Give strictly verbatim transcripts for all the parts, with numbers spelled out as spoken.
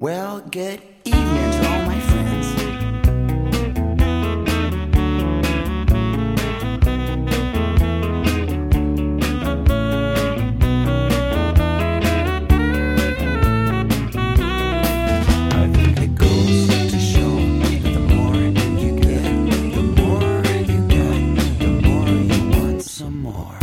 Well, good evening to all my friends. I think it goes to show that the more you get, the more you get, the more you want some more.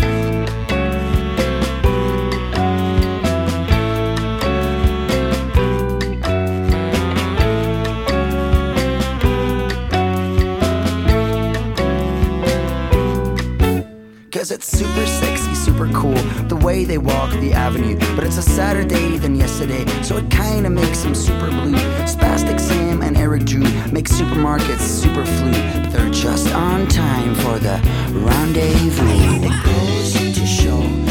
Cause it's super sexy, super cool, the way they walk the avenue. But it's a sadder day than yesterday, so it kinda makes them super blue. Spastic Sam and Eric Drew make supermarkets super flu. They're just on time for the rendezvous. I think it goes to show